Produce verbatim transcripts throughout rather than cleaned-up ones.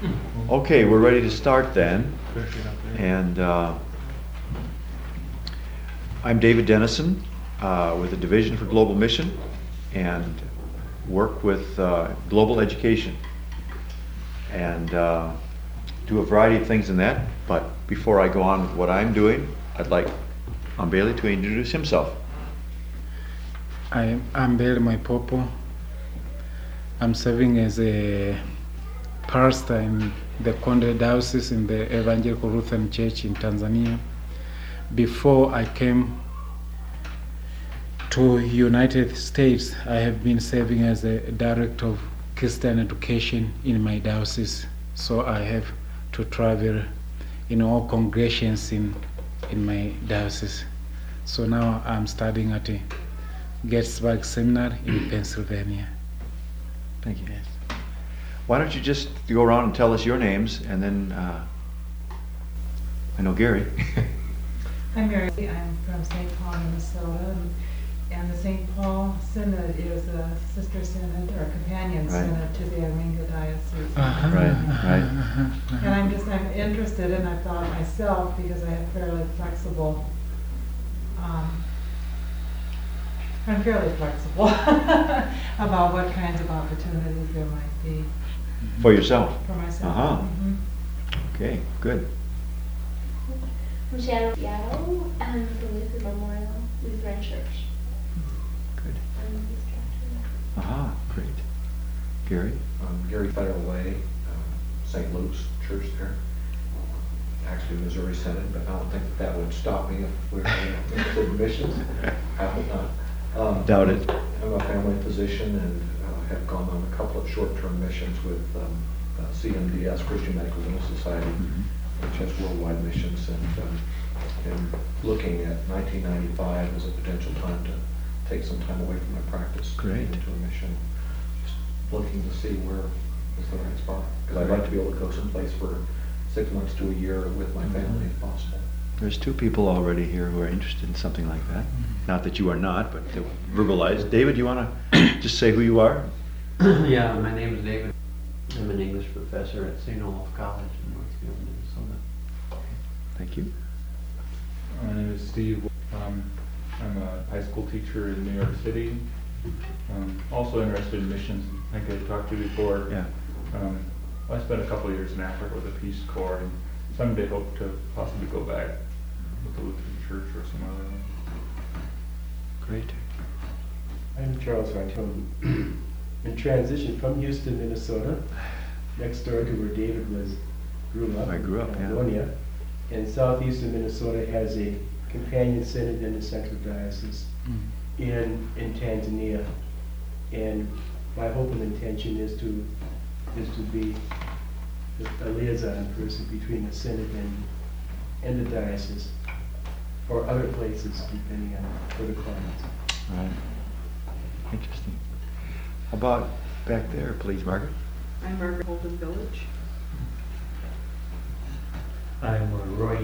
Okay, we're ready to start then. And uh, I'm David Dennison uh, with the Division for Global Mission and work with uh, global education and uh, do a variety of things in that. But before I go on with what I'm doing, I'd like Ambele to introduce himself. I'm Ambele Maipopo. I'm serving as a pastor in the Konde Diocese in the Evangelical Lutheran Church in Tanzania. Before I came to United States, I have been serving as a director of Christian education in my diocese. So I have to travel in all congregations in in my diocese. So now I'm studying at a Gettysburg Seminary in Pennsylvania. Thank you. Yes. Why don't you just go around and tell us your names, and then uh, I know Gary. I'm Mary. I'm from Saint Paul, Minnesota, and, and the Saint Paul Synod is a sister synod or companion Right. synod to the Iringa Diocese. Uh-huh. Right, right. Uh-huh. Uh-huh. And I'm just I'm interested, and I thought myself because I have fairly flexible. Um, I'm fairly flexible about what kinds of opportunities there might be For yourself. for myself. Uh-huh. Mhm. Okay, good. I'm Shannon Seattle, and from Lutheran Memorial Lutheran Church. Good. I'm the youth director. Aha, great. Gary? Um, Gary Federway, uh, Saint Luke's Church there. Actually, Missouri Synod, but I don't think that, that would stop me if we were interested in missions. I hope not. Um, Doubt it. I'm a family physician and uh, have gone on a couple of short-term missions with um, uh, C M D S, Christian Medical Dental Society, Mhm. which has worldwide missions, and, um, and looking at nineteen ninety-five as a potential time to take some time away from my practice. Great. Into a mission. Just looking to see where is the right spot. Because I'd like to be able to go someplace for six months to a year with my family if possible. There's two people already here who are interested in something like that. Not that you are not, but to verbalize. David, you want to just say who you are? Yeah, my name is David. I'm an English professor at Saint Olaf College in Northfield, Minnesota. Thank you. My name is Steve. Um, I'm a high school teacher in New York City. Um, also interested in missions, like I talked to you before. Yeah. Um, I spent a couple of years in Africa with the Peace Corps, and someday hope to possibly go back with the Lutheran Church or some other one. Great. I'm Charles Martone. In transition from Houston, Minnesota, next door to where David was grew up. I grew up, in yeah. California. And southeastern Minnesota has a companion synod in the Central Diocese Mm. in in Tanzania. And my hope and intention is to is to be a liaison person between the synod and and the diocese, or other places depending on other clients. Right. Interesting. How about back there, please, Margaret? I'm Margaret Holden Village. I'm uh, Roy.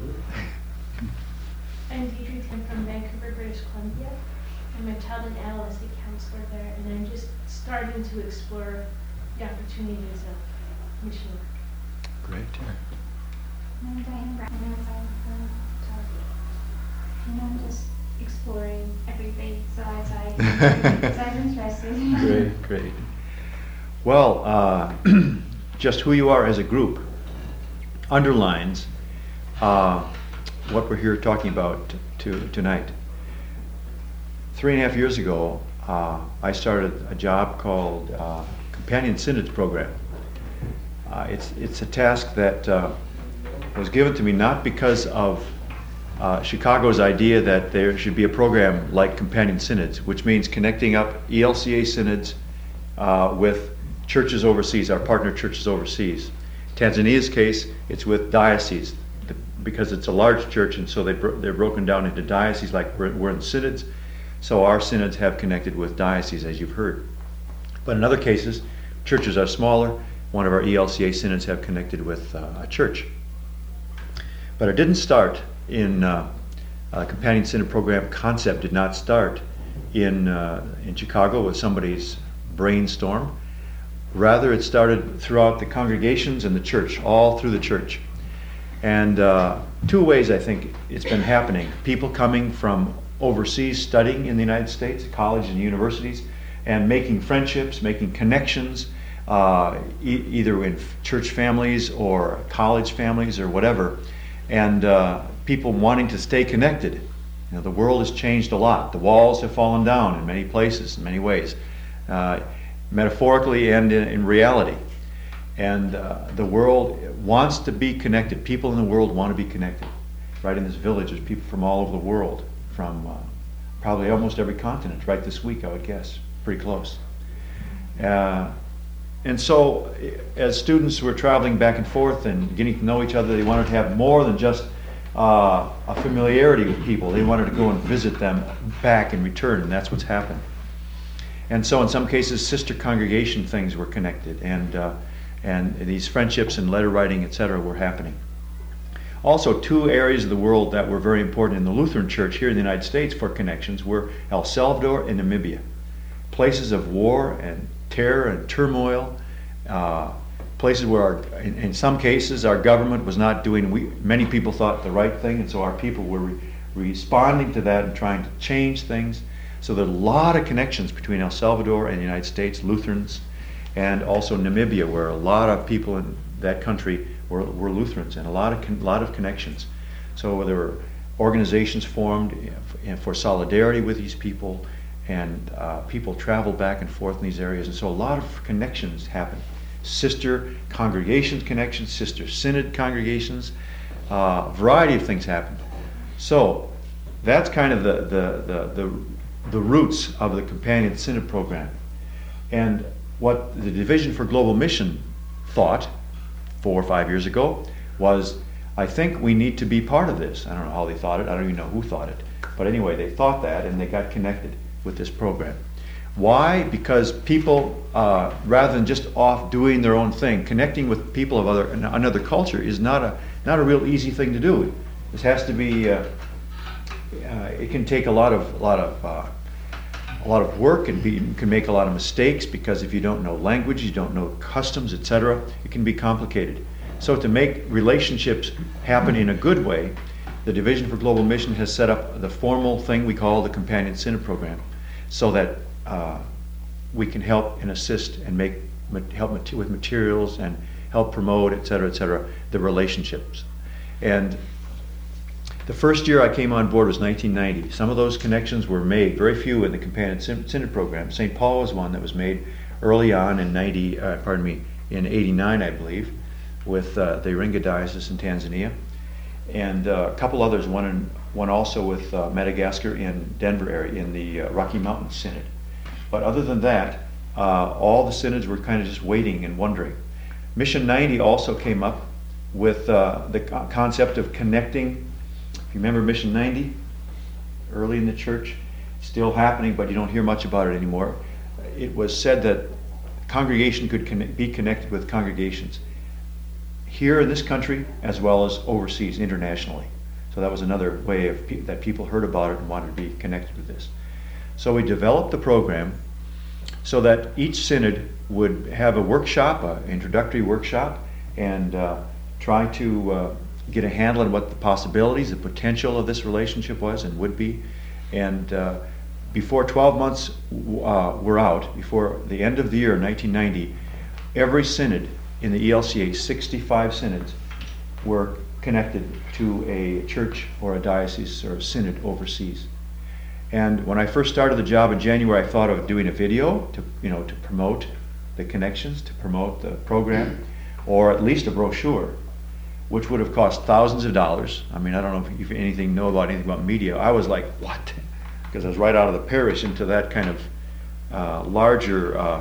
I'm Deidre Tim from Vancouver, British Columbia. I'm a child and adolescent counselor there, and I'm just starting to explore the opportunities of mission work. Great. I'm Diane Brown. I'm from Target. And I'm just exploring everything, so I so I'm interested. Great, great. Well, uh, just who you are as a group underlines uh, what we're here talking about t- to, tonight. Three and a half years ago, uh, I started a job called uh, Companion Synods Program. Uh, it's, it's a task that uh, was given to me not because of uh, Chicago's idea that there should be a program like Companion Synods, which means connecting up E L C A synods uh, with churches overseas, our partner churches overseas. Tanzania's case, it's with dioceses, the, because it's a large church, and so they bro- they're broken down into dioceses like we're, we're in synods. So our synods have connected with dioceses, as you've heard. But in other cases, churches are smaller. One of our E L C A synods have connected with uh, a church. But it didn't start in uh, uh, Companion Synod Program concept did not start in uh, in Chicago with somebody's brainstorm. Rather, it started throughout the congregations and the church, all through the church. And uh, two ways I think it's been happening. People coming from overseas studying in the United States, college and universities, and making friendships, making connections, uh, e- either in church families or college families or whatever, and uh, people wanting to stay connected. You know, the world has changed a lot. The walls have fallen down in many places, in many ways, uh, metaphorically and in, in reality. And uh, the world wants to be connected. People in the world want to be connected. Right in this village, there's people from all over the world, from uh, probably almost every continent, right this week, I would guess. Pretty close. Uh, and so, as students were traveling back and forth and getting to know each other, they wanted to have more than just uh, a familiarity with people. They wanted to go and visit them back in return, and that's what's happened. And so, in some cases, sister congregation things were connected, and uh, and these friendships and letter writing, et cetera, were happening. Also, two areas of the world that were very important in the Lutheran Church here in the United States for connections were El Salvador and Namibia. Places of war and terror and turmoil, uh, places where, our, in, in some cases, our government was not doing, we, many people thought, the right thing, and so our people were re- responding to that and trying to change things. So there are a lot of connections between El Salvador and the United States, Lutherans, and also Namibia, where a lot of people in that country were, were Lutherans, and a lot of con- lot of connections. So there were organizations formed for solidarity with these people, and uh, people traveled back and forth in these areas, and so a lot of connections happened. Sister congregations connections, sister synod congregations, a uh, variety of things happened. So that's kind of the the, the the the roots of the Companion Synod program. And what the Division for Global Mission thought four or five years ago was, I think we need to be part of this. I don't know how they thought it. I don't even know who thought it. But anyway, they thought that, and they got connected with this program. Why? Because people, uh, rather than just off doing their own thing, connecting with people of other another culture is not a not a real easy thing to do. This has to be. Uh, uh, it can take a lot of a lot of uh, a lot of work, and be, you can make a lot of mistakes, because if you don't know language, you don't know customs, et cetera, it can be complicated. So to make relationships happen in a good way, the Division for Global Mission has set up the formal thing we call the Companion Synod program, so that uh, we can help and assist and make help with materials and help promote, et cetera, et cetera, the relationships. And the first year I came on board was nineteen ninety. Some of those connections were made, very few in the Companion Synod program. Saint Paul was one that was made early on in ninety, uh, pardon me, in eighty-nine, I believe, with uh, the Iringa Diocese in Tanzania, and uh, a couple others. One in, one also with uh, Madagascar in Denver area in the uh, Rocky Mountain Synod. But other than that, uh, all the synods were kind of just waiting and wondering. Mission ninety also came up with uh, the co- concept of connecting. If you remember Mission ninety, early in the church, still happening, but you don't hear much about it anymore. It was said that congregation could con- be connected with congregations here in this country as well as overseas, internationally. So that was another way of pe- that people heard about it and wanted to be connected with this. So we developed the program so that each synod would have a workshop, an introductory workshop, and uh, try to uh, get a handle on what the possibilities, the potential of this relationship was and would be. And uh, before twelve months uh, were out, before the end of the year, nineteen ninety, every synod in the E L C A, sixty-five synods, were connected to a church or a diocese or a synod overseas. And when I first started the job in January, I thought of doing a video to, you know, to promote the connections, to promote the program, or at least a brochure, which would have cost thousands of dollars. I mean, I don't know if you anything know about anything about media. I was like, what? Because I was right out of the parish into that kind of uh, larger uh,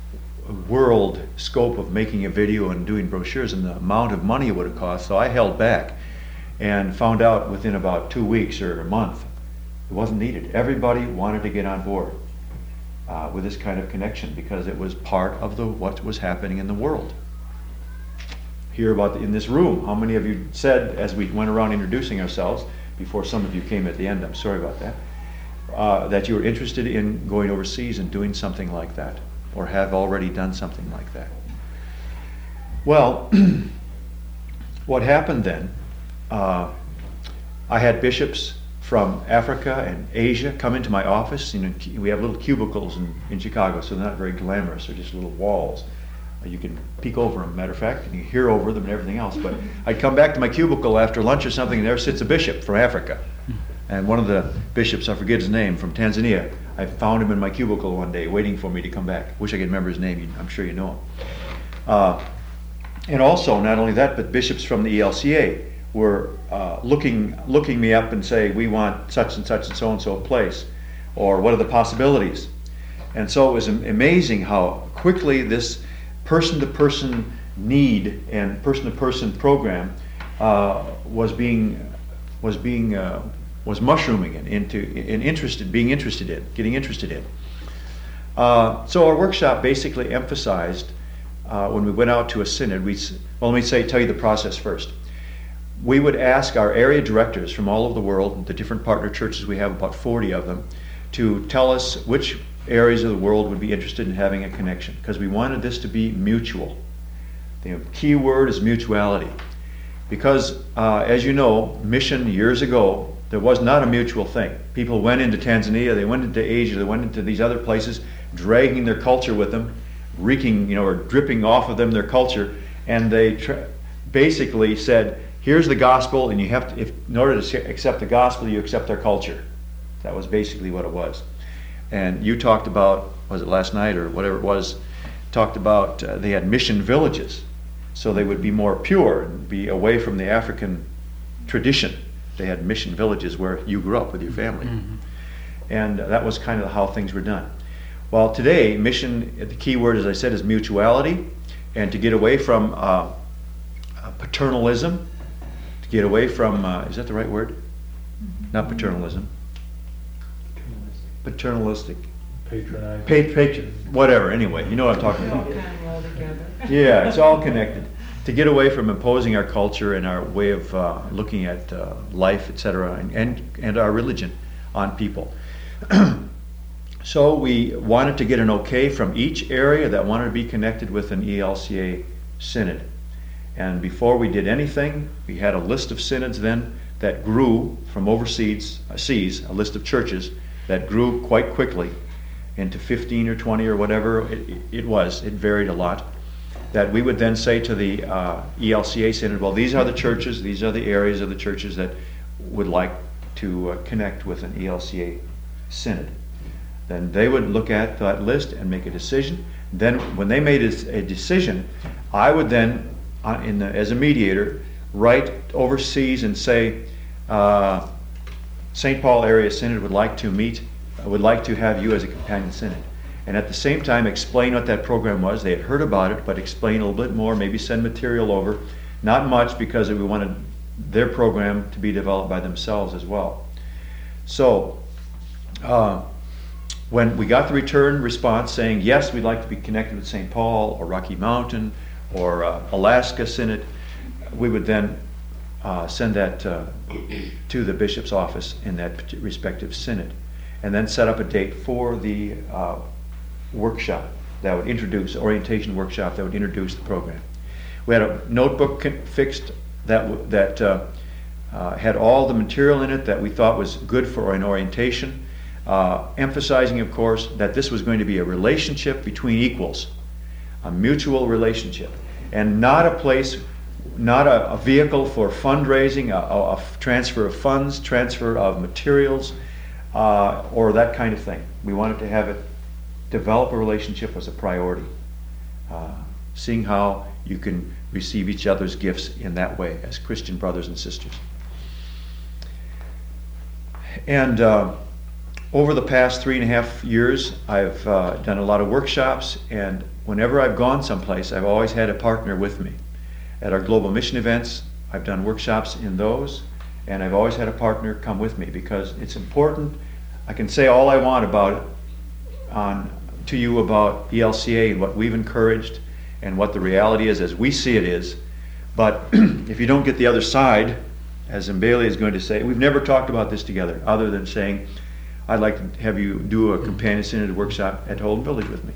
world scope of making a video and doing brochures, and the amount of money it would have cost. So I held back and found out within about two weeks or a month it wasn't needed. Everybody wanted to get on board uh, with this kind of connection, because it was part of the what was happening in the world. Hear about the, in this room, how many of you said as we went around introducing ourselves, before some of you came at the end, I'm sorry about that, uh, that you were interested in going overseas and doing something like that. or have already done something like that. Well, what happened then, uh, I had bishops from Africa and Asia come into my office. You know, we have little cubicles in, in Chicago, so they're not very glamorous. They're just little walls. You can peek over them, matter of fact, and you hear over them and everything else. But I'd come back to my cubicle after lunch or something, and there sits a bishop from Africa. And one of the bishops, I forget his name, from Tanzania, I found him in my cubicle one day waiting for me to come back. Wish I could remember his name. I'm sure you know him. Uh, and also, not only that, but bishops from the E L C A were uh, looking looking me up and say, we want such and such and so and so place, or what are the possibilities? And so it was am- amazing how quickly this person-to-person need and person-to-person program uh, was being was being uh, was mushrooming in, into in interested being interested in getting interested in. Uh, so our workshop basically emphasized uh, when we went out to a synod. We well, let me say tell you the process first. We would ask our area directors from all over the world, the different partner churches, we have about forty of them, to tell us which areas of the world would be interested in having a connection, because we wanted this to be mutual. The key word is mutuality, because uh, as you know, mission years ago, there was not a mutual thing. People went into Tanzania, they went into Asia, they went into these other places, dragging their culture with them, reeking, you know, or dripping off of them their culture, and they tra- basically said, here's the gospel, and you have to, if, in order to accept the gospel, you accept their culture. That was basically what it was. And you talked about, was it last night or whatever it was, talked about uh, they had mission villages, so they would be more pure and be away from the African tradition. They had mission villages where you grew up with your family. Mm-hmm. And uh, that was kind of how things were done. Well, today, mission, the key word, as I said, is mutuality, and to get away from uh, paternalism, to get away from, uh, is that the right word? Mm-hmm. Not paternalism. Paternalistic. Patronizing. Pa- patron, whatever, anyway, you know what I'm talking It's all about. kind of rolled together. Yeah, it's all connected. To get away from imposing our culture and our way of uh, looking at uh, life, et cetera, and, and, and our religion on people. So we wanted to get an okay from each area that wanted to be connected with an E L C A synod. And before we did anything, we had a list of synods then that grew from overseas, uh, seas, a list of churches that grew quite quickly into fifteen or twenty or whatever it, it was. It varied a lot. That we would then say to the uh, E L C A synod, well, these are the churches, these are the areas of the churches that would like to uh, connect with an E L C A synod. Then they would look at that list and make a decision. Then when they made a, a decision, I would then, uh, in the, as a mediator, write overseas and say, uh, Saint Paul Area Synod would like to meet, uh, would like to have you as a companion synod. And at the same time explain what that program was. They had heard about it, but explain a little bit more, maybe send material over. Not much, because we wanted their program to be developed by themselves as well. So, uh, when we got the return response saying, yes, we'd like to be connected with Saint Paul or Rocky Mountain or uh, Alaska Synod, we would then uh, send that uh, to the bishop's office in that respective synod, and then set up a date for the uh, workshop that would introduce, orientation workshop that would introduce the program. We had a notebook fixed that, w- that uh, uh, had all the material in it that we thought was good for an orientation. Uh, emphasizing, of course, that this was going to be a relationship between equals, a mutual relationship, and not a place, not a, a vehicle for fundraising, a, a, a transfer of funds, transfer of materials, uh, or that kind of thing. We wanted to have it develop a relationship as a priority, uh, seeing how you can receive each other's gifts in that way as Christian brothers and sisters. And uh, over the past three and a half years, I've uh, done a lot of workshops, and whenever I've gone someplace, I've always had a partner with me. At our global mission events, I've done workshops in those, and I've always had a partner come with me, because it's important. I can say all I want about it on to you about E L C A and what we've encouraged and what the reality is as we see it is, but if you don't get the other side, as Mbele is going to say, we've never talked about this together other than saying, I'd like to have you do a companion synod workshop at Holden Village with me.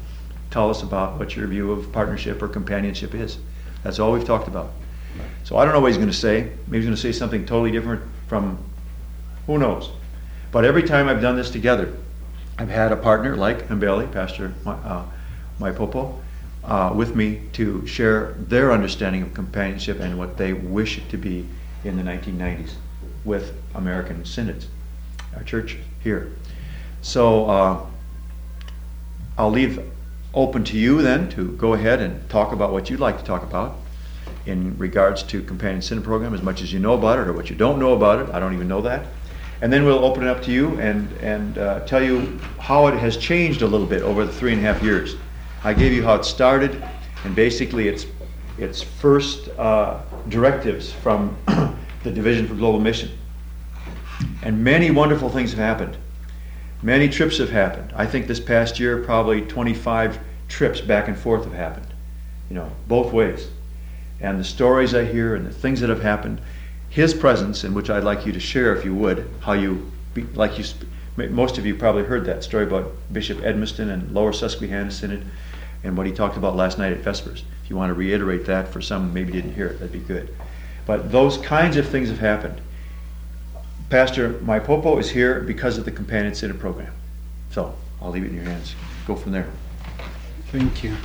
tell us about what your view of partnership or companionship is. That's all we've talked about. So I don't know what he's going to say. Maybe he's going to say something totally different from, who knows. But every time I've done this together, I've had a partner like Mbele, Pastor uh, Maipopo, uh, with me to share their understanding of companionship and what they wish it to be in the nineteen nineties with American synods, our church here. So uh, I'll leave open to you then to go ahead and talk about what you'd like to talk about in regards to Companion Synod Program, as much as you know about it or what you don't know about it. I don't even know that. And then we'll open it up to you and, and uh, tell you how it has changed a little bit over the three and a half years. I gave you how it started, and basically its, its first uh, directives from the Division for Global Mission. And many wonderful things have happened. Many trips have happened. I think this past year probably twenty-five trips back and forth have happened, you know, both ways. And the stories I hear and the things that have happened, his presence, in which I'd like you to share, if you would, how you, like you, most of you probably heard that story about Bishop Edmiston and Lower Susquehanna Synod and what he talked about last night at Vespers. If you want to reiterate that for some who maybe didn't hear it, that'd be good. But those kinds of things have happened. Pastor Maipopo is here because of the Companion Synod Program. So I'll leave it in your hands. Go from there. Thank you.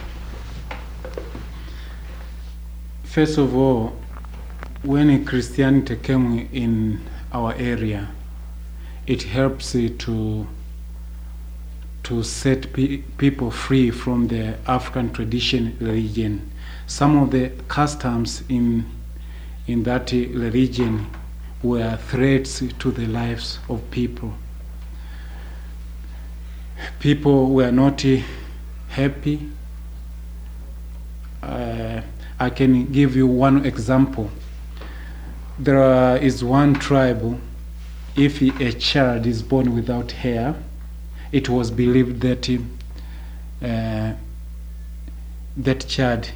First of all, when Christianity came in our area, it helps to to set pe- people free from the African tradition religion. Some of the customs in in that religion were threats to the lives of people. People were not happy. Uh, I can give you one example. There uh, is one tribe, if a child is born without hair, it was believed that uh, that child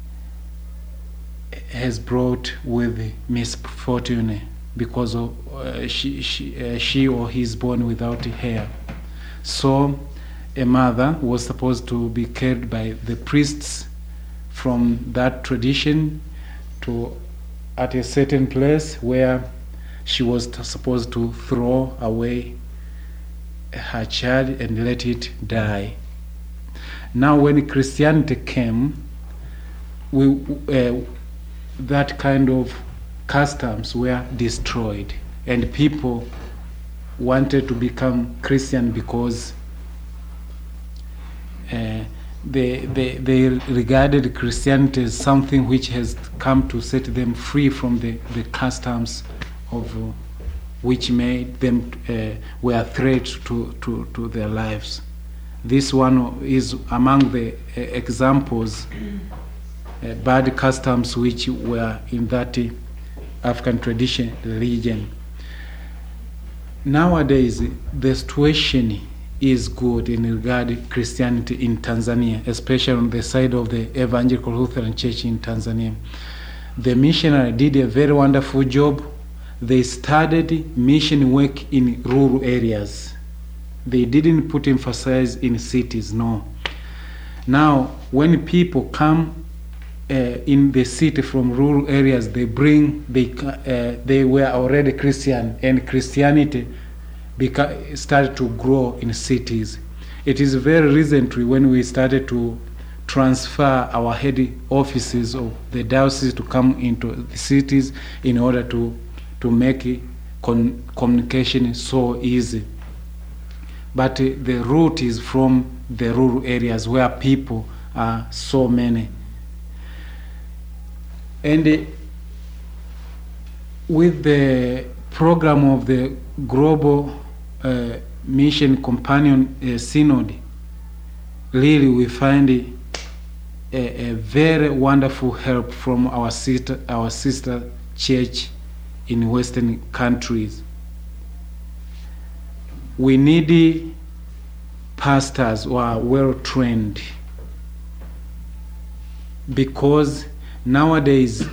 has brought with misfortune because of uh, she, she, uh, she or he is born without hair. So a mother was supposed to be carried by the priests from that tradition to at a certain place where she was t- supposed to throw away her child and let it die. Now when Christianity came, we uh, that kind of customs were destroyed, and people wanted to become Christian because uh, they, they, they regarded Christianity as something which has come to set them free from the, the customs of uh, which made them uh, were a threat to, to, to their lives. This one is among the uh, examples, uh, bad customs which were in that uh, African tradition religion. Nowadays, the situation is good in regard to Christianity in Tanzania, especially on the side of the Evangelical Lutheran Church in Tanzania. The missionary did a very wonderful job. They started mission work in rural areas. They didn't put emphasis in cities, no. Now, when people come uh, in the city from rural areas, they bring, they, uh, they were already Christian, and Christianity beca- started to grow in cities. It is very recently when we started to transfer our head offices of the diocese to come into the cities in order to, to make con- communication so easy. But uh, the root is from the rural areas where people are so many. And uh, with the program of the Global uh, Mission Companion uh, Synod, really we find a, a very wonderful help from our sister, our sister church in Western countries. We need pastors who are well trained, because nowadays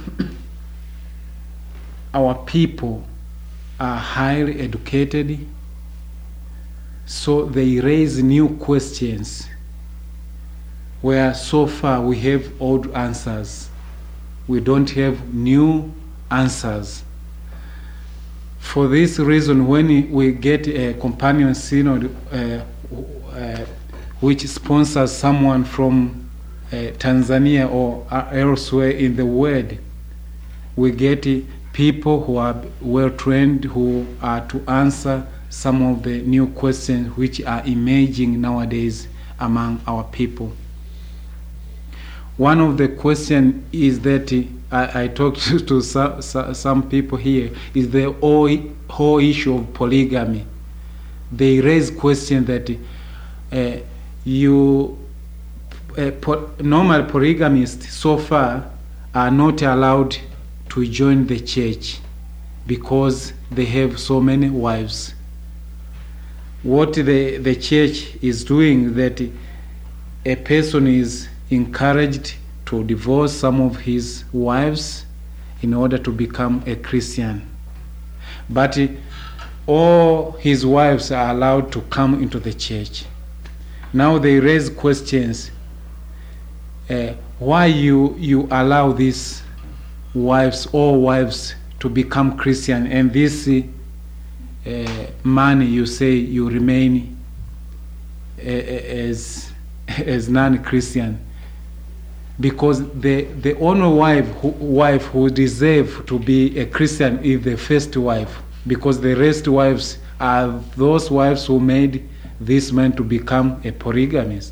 our people are highly educated, so they raise new questions where so far we have old answers. We don't have new answers. For this reason, when we get a companion synod uh, uh, which sponsors someone from uh, Tanzania or elsewhere in the world, we get uh, people who are well trained, who are to answer some of the new questions which are emerging nowadays among our people. One of the questions is that uh, I, I talked to, to some, some people here, is the whole, whole issue of polygamy. They raise question that uh, you uh, po- normal polygamists so far are not allowed to join the church because they have so many wives. What the, the church is doing, that a person is encouraged to divorce some of his wives in order to become a Christian. But uh, all his wives are allowed to come into the church. Now they raise questions. Uh, why you, you allow these wives, all wives, to become Christian, and this uh, man, you say you remain uh, as, as non-Christian? Because the, the only wife who, wife who deserves to be a Christian is the first wife, because the rest wives are those wives who made this man to become a polygamist.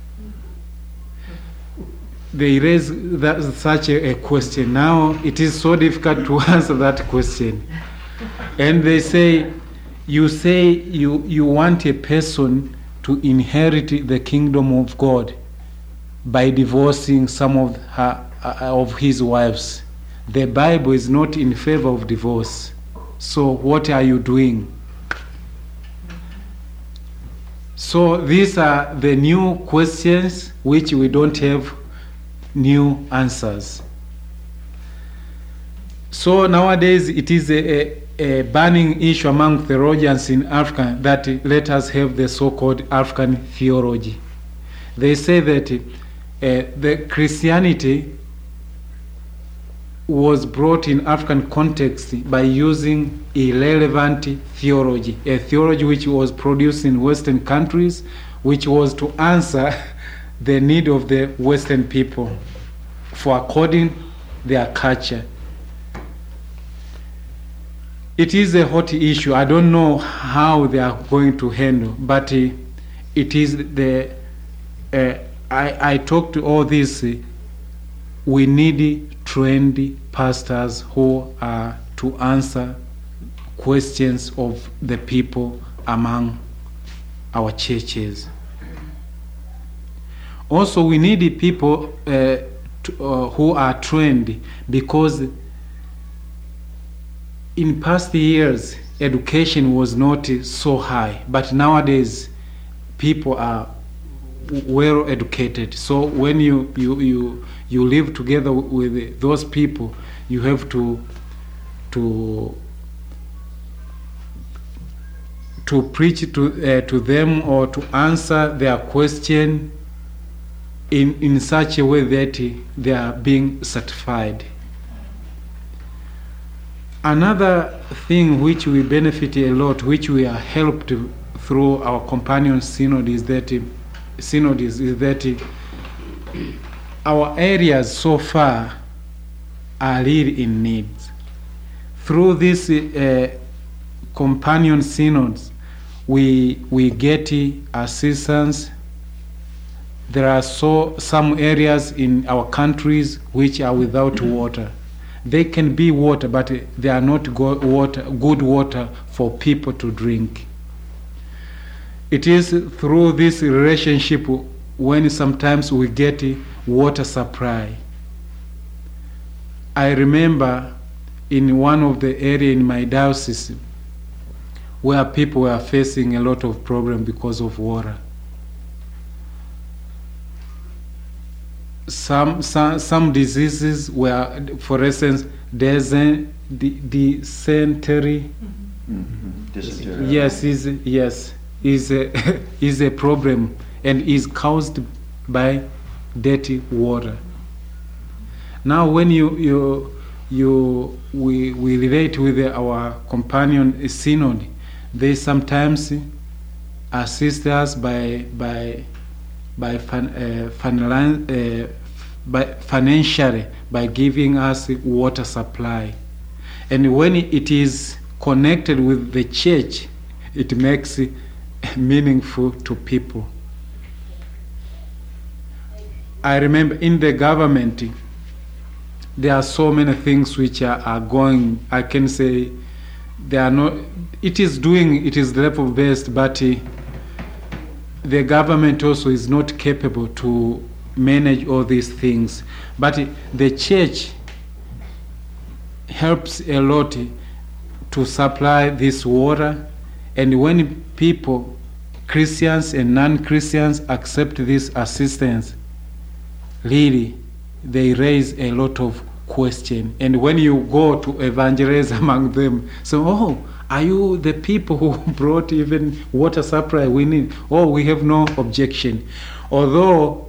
They raise that, such a, a question. Now it is so difficult to answer that question. And they say, you say you, you want a person to inherit the kingdom of God by divorcing some of her uh, of his wives. The Bible is not in favor of divorce. So what are you doing? So these are the new questions which we don't have new answers. So nowadays it is a, a, a burning issue among theologians in Africa that let us have the so-called African theology. They say that uh, the Christianity was brought in African context by using irrelevant theology, a theology which was produced in Western countries, which was to answer the need of the Western people for according their culture. It is a hot issue. I don't know how they are going to handle, but uh, it is the. Uh, I I talk to all this. Uh, we need trained pastors who are to answer questions of the people among our churches. Also, we need people uh, to, uh, who are trained, because in past years education was not so high, but nowadays people are well educated. So when you you you you live together with those people, you have to to to preach to uh, to them, or to answer their question in in such a way that they are being certified. Another thing which we benefit a lot, which we are helped through our companion synod, is that synod is, is that our areas so far are really in need. Through this uh, companion synods, we we get assistance. There are so some areas in our countries which are without water. They can be water, but they are not go water, good water for people to drink. It is through this relationship when sometimes we get water supply. I remember in one of the areas in my diocese where people were facing a lot of problems because of water. Some, some some diseases were, for instance, dysen- dysentery. Mm-hmm. Dysentery. Yes, is yes is a is a problem, and is caused by dirty water. Now, when you you you we we relate with our companion synod, they sometimes assist us by by by fin, uh, finan, uh, by financially by giving us water supply, and when it is connected with the church, it makes it meaningful to people. I remember in the government, there are so many things which are, are going, I can say, they are not, it is doing, it is level based, but uh, the government also is not capable to manage all these things. But uh, the church helps a lot to supply this water, and when people, Christians and non-Christians, accept this assistance, really, they raise a lot of question. And when you go to evangelize among them, so, oh, are you the people who brought even water supply we need? Oh, we have no objection. Although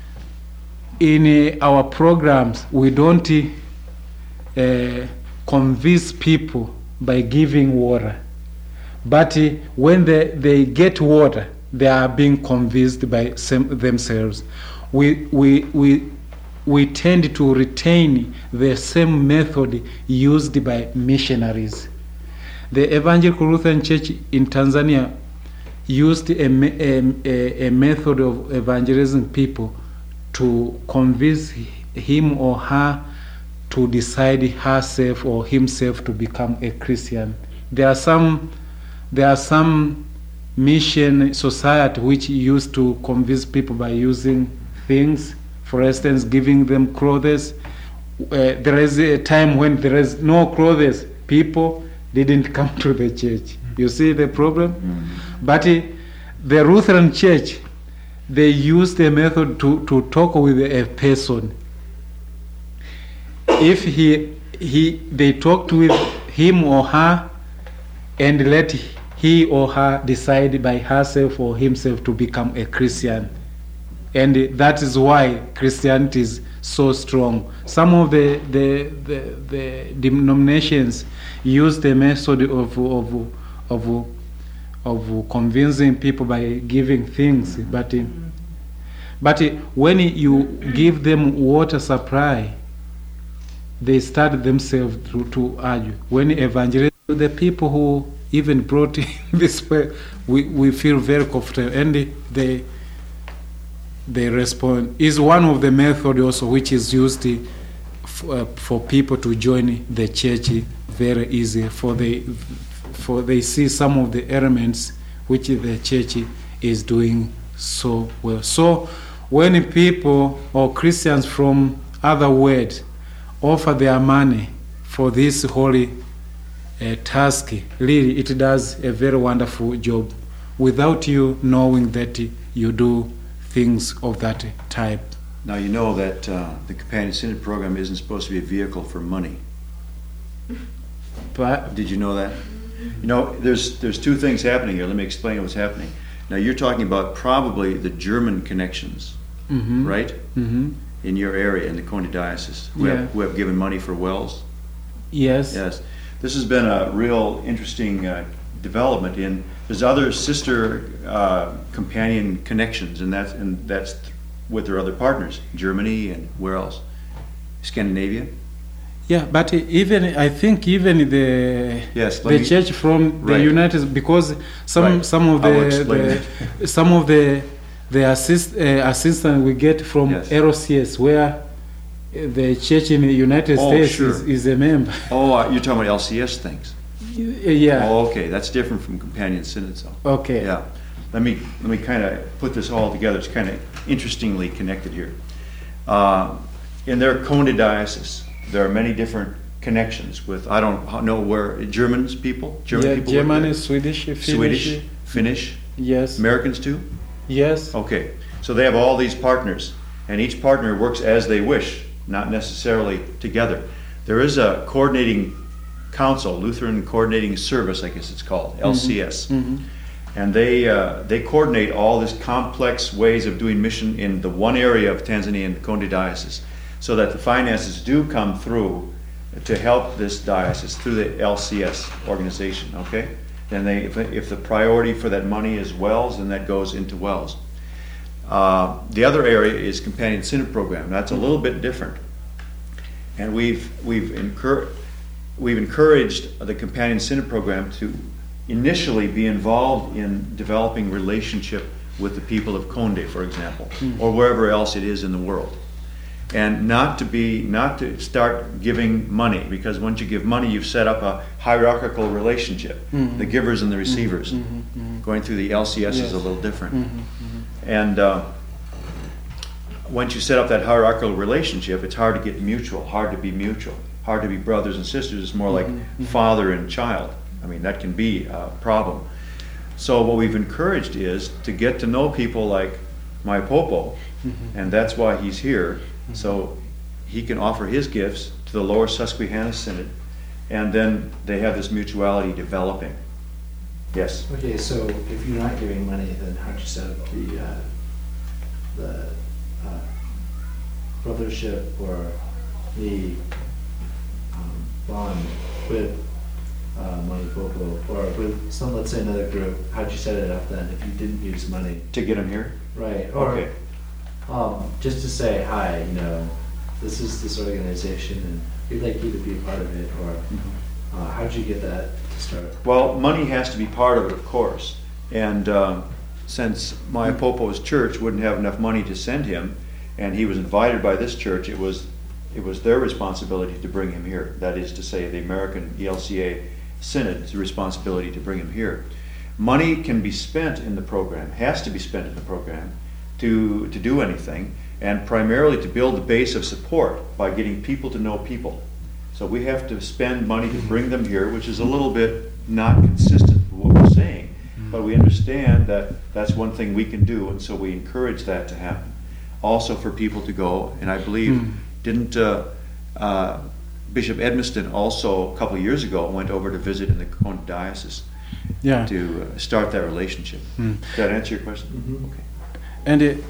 in uh, our programs, we don't uh, convince people by giving water. But uh, when they, they get water, they are being convinced by sem- themselves. We, we, we, we tend to retain the same method used by missionaries. The Evangelical Lutheran Church in Tanzania used a, a, a method of evangelizing people to convince him or her to decide herself or himself to become a Christian. There are some, there are some mission society which used to convince people by using things, for instance, giving them clothes. Uh, there is a time when there is no clothes, people didn't come to the church. You see the problem? Mm-hmm. But uh, the Lutheran Church, they used a method to, to talk with a person. If he, he, they talked with him or her and let he or her decide by herself or himself to become a Christian. And that is why Christianity is so strong. Some of the, the, the, the denominations use the method of, of, of, of convincing people by giving things. But, but when you give them water supply, they start themselves to, to argue. When evangelize, the people who even brought this way, we, we feel very comfortable. And they, they respond. Is one of the methods also which is used for, uh, for people to join the church very easy. For they, for they see some of the elements which the church is doing so well. So when people or Christians from other worlds offer their money for this holy uh, task, really it does a very wonderful job without you knowing that you do things of that type. Now you know that uh, the Companion Synod program isn't supposed to be a vehicle for money. But did you know that? You know, there's there's two things happening here. Let me explain what's happening. Now you're talking about probably the German connections, mm-hmm. right? Mm-hmm. In your area, in the Coney Diocese, who, yeah. have, who have given money for wells. Yes. Yes. This has been a real interesting uh, development. In there's other sister uh, companion connections, and that's and that's th- with their other partners, Germany and where else? Scandinavia. Yeah, but even I think even the yes, the me, church from the right. United, because some right. some of the, the some of the the assist uh, assistance we get from yes. L C S, where the church in the United oh, States sure. is, is a member. Oh, uh, you're talking about L C S things. Yeah. Oh, okay, that's different from Companion Synods, though. Okay. Yeah. Let me let me kind of put this all together. It's kind of interestingly connected here. Uh, in their Coney Diocese, there are many different connections with, I don't know where, Germans people? German yeah, people German, Swedish, Finnish. Swedish, Finnish? Yes. Americans too? Yes. Okay. So they have all these partners, and each partner works as they wish, not necessarily together. There is a coordinating council, Lutheran Coordinating Service, I guess it's called, L C S. Mm-hmm. And they uh, they coordinate all these complex ways of doing mission in the one area of Tanzania in the Konde Diocese, so that the finances do come through to help this diocese through the L C S organization. Okay, then they if, if the priority for that money is WELS, then that goes into WELS. Uh, the other area is Companion Synod Program. That's a little bit different, and we've we've encouraged we've encouraged the Companion Synod Program to initially be involved in developing relationship with the people of Konde, for example, mm. or wherever else it is in the world, and not to be not to start giving money, because once you give money, you've set up a hierarchical relationship, mm-hmm. the givers and the receivers. Mm-hmm. Mm-hmm. Going through the L C S yes. is a little different, mm-hmm. Mm-hmm. and uh, once you set up that hierarchical relationship, it's hard to get mutual, hard to be mutual, hard to be brothers and sisters. It's more like mm-hmm. father and child. I mean, that can be a problem. So what we've encouraged is to get to know people like my Popo, mm-hmm. and that's why he's here, mm-hmm. so he can offer his gifts to the Lower Susquehanna Synod, and then they have this mutuality developing. Yes? Okay, so if you're not giving money, then how'd you set up the, uh, the uh, brothership or the um, bond with Uh, money Popo, or with some, let's say another group? How'd you set it up then if you didn't use money? To get him here? Right. Or okay. um, just to say, hi, you know, this is this organization and we'd like you to be a part of it, or mm-hmm. uh, how'd you get that to start? Well, money has to be part of it, of course. And uh, since my Popo's church wouldn't have enough money to send him, and he was invited by this church, it was it was their responsibility to bring him here. That is to say, the American E L C A Synod's responsibility to bring him here. Money can be spent in the program, has to be spent in the program to, to do anything, and primarily to build the base of support by getting people to know people. So we have to spend money to bring them here, which is a little bit not consistent with what we're saying, but we understand that that's one thing we can do, and so we encourage that to happen. Also for people to go, and I believe, mm. didn't uh, uh, Bishop Edmiston also a couple of years ago went over to visit in the Konde Diocese yeah. to uh, start that relationship. Mm. Does that answer your question? Mm-hmm. Okay. And uh,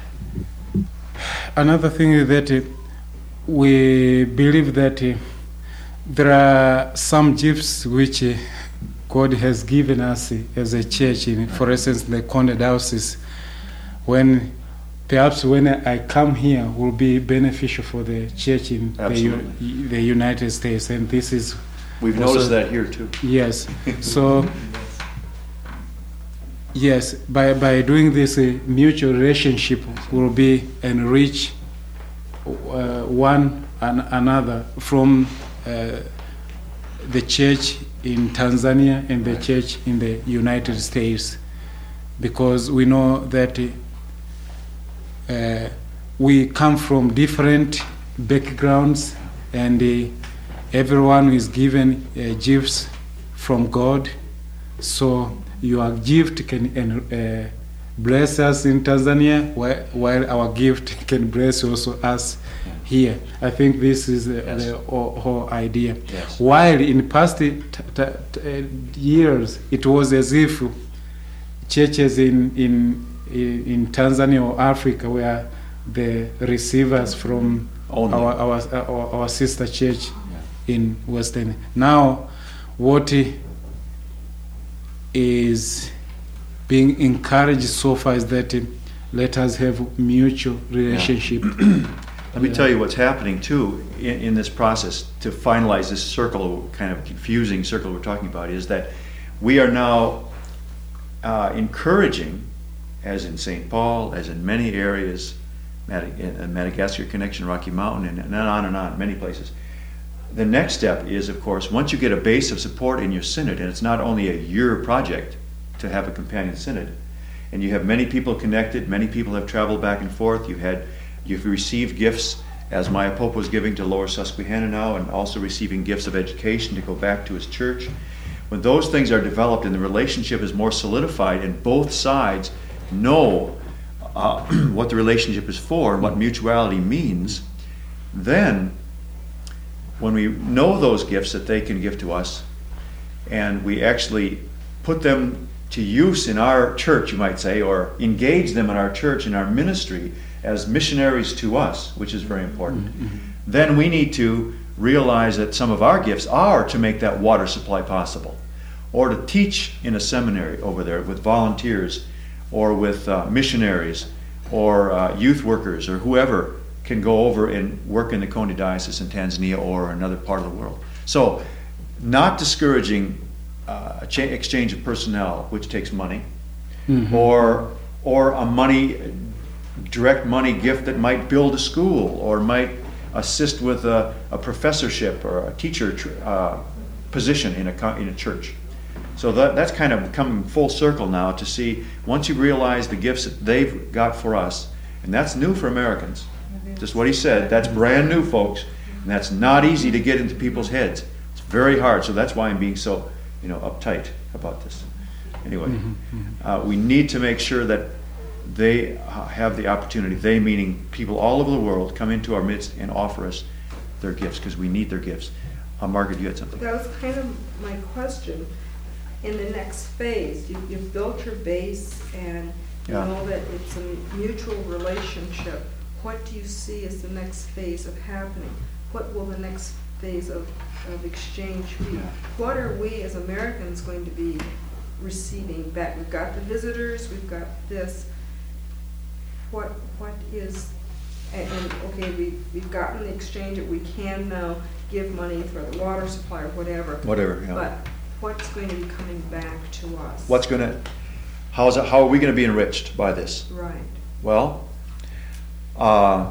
another thing is that uh, we believe that uh, there are some gifts which uh, God has given us uh, as a church. In, for instance, the Konde Diocese, when perhaps when I come here will be beneficial for the church in the, U- the United States, and this is we've also, noticed that here too. Yes, so yes, by by doing this uh, mutual relationship will be enrich uh, one and another from uh, the church in Tanzania and the church in the United States, because we know that. Uh, Uh, we come from different backgrounds, and uh, everyone is given uh, gifts from God. So your gift can uh, bless us in Tanzania, while, while our gift can bless also us here. I think this is uh, yes. the whole, whole idea. Yes. While in past t- t- t- years, it was as if churches in in in Tanzania or Africa were the receivers from our our, our our sister church yeah. in Western. Now, what is being encouraged so far is that uh, let us have mutual relationship. Yeah. Let me tell you what's happening too in, in this process to finalize this circle, kind of confusing circle we're talking about, is that we are now uh, encouraging, as in Saint Paul, as in many areas, Madag- in Madagascar Connection, Rocky Mountain, and on and on, many places. The next step is, of course, once you get a base of support in your synod, and it's not only a year project to have a companion synod, and you have many people connected, many people have traveled back and forth, you've had, you've received gifts, as Maya Pope was giving to Lower Susquehanna now, and also receiving gifts of education to go back to his church. When those things are developed and the relationship is more solidified, and both sides know uh, what the relationship is for and what mutuality means, then when we know those gifts that they can give to us, and we actually put them to use in our church, you might say, or engage them in our church, in our ministry, as missionaries to us, which is very important, Mhm. then we need to realize that some of our gifts are to make that water supply possible, or to teach in a seminary over there with volunteers, or with uh, missionaries, or uh, youth workers, or whoever can go over and work in the Konde Diocese in Tanzania or another part of the world. So, not discouraging uh, a cha- exchange of personnel, which takes money, Mhm. or or a money direct money gift that might build a school or might assist with a, a professorship or a teacher tr- uh, position in a co- in a church. So that that's kind of coming full circle now to see, once you realize the gifts that they've got for us, and that's new for Americans. Just what he said, that's brand new, folks, and that's not easy to get into people's heads. It's very hard. So that's why I'm being so, you know, uptight about this. Anyway, Mhm, mhm. uh, we need to make sure that they uh, have the opportunity, they meaning people all over the world, come into our midst and offer us their gifts, because we need their gifts. Uh, Margaret, you had something? That was kind of my question. In the next phase, you, you've built your base and you Yeah. know that it's a mutual relationship. What do you see as the next phase of happening? What will the next phase of, of exchange be? Yeah. What are we as Americans going to be receiving back? We've got the visitors, we've got this. What what is, and, and okay, we, we've gotten the exchange that we can now give money for the water supply or whatever. Whatever, yeah. But what's going to be coming back to us? What's going to, how's it, how are we going to be enriched by this? Right. Well, uh,